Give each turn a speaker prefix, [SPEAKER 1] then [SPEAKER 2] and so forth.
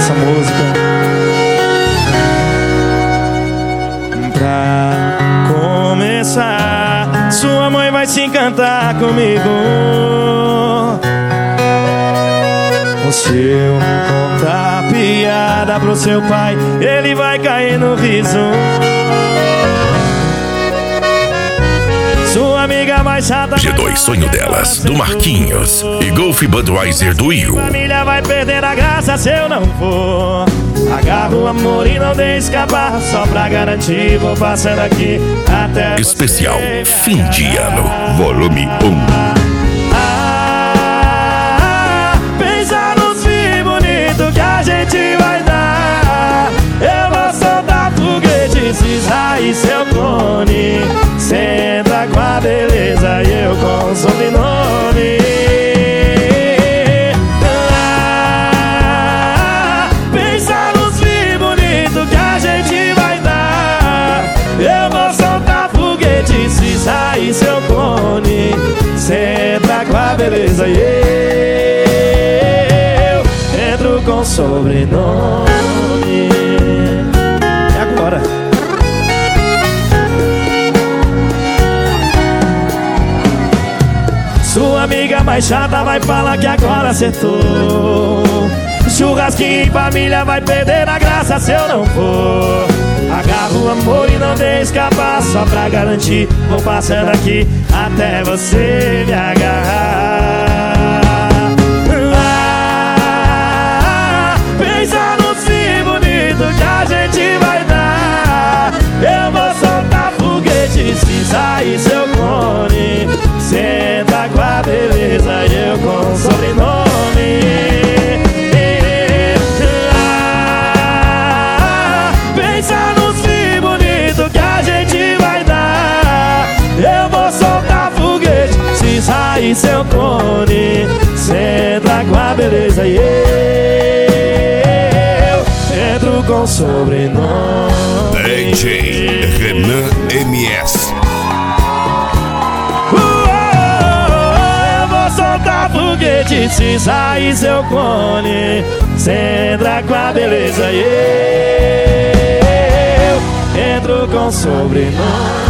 [SPEAKER 1] essa música. Pra começar, sua mãe vai se encantar comigo. Se eu contar piada pro seu pai, ele vai cair no riso. Sua amiga mais chata
[SPEAKER 2] G2 Sonho Delas, do Marquinhos, e Golf Budweiser do Will.
[SPEAKER 1] Família vai perder a graça se eu não for. Agarro o amor e não deixe escapar. Só pra garantir, vou passando aqui até
[SPEAKER 2] Especial Fim de Ano, volume 1.
[SPEAKER 1] Que a gente vai dar. Eu vou soltar foguete, cisar e seu clone. Cê entra com a beleza e eu com o sobrenome. Pensa nos filhos bonitos que a gente vai dar. Eu vou soltar foguete, cisar e seu clone. Cê entra com a beleza e eu com sobrenome. E agora? Sua amiga mais chata vai falar que agora acertou. Churrasquinho em família vai perder a graça se eu não for. Agarro o amor e não deixe escapar. Só pra garantir, vou passando aqui até você me agarrar. Que a gente vai dar. Eu vou soltar foguete, cisar e seu clone. Cê entra com a beleza e eu com o sobrenome. Pensa nos filhos bonitos que a gente vai dar. Eu vou soltar foguete, cisar e seu clone. Cê entra com a beleza e eu com sobrenome.
[SPEAKER 2] DJ Renan MS.
[SPEAKER 1] Eu vou soltar foguete, cisar e seu clone. Cê entra com a beleza e eu entro com sobrenome.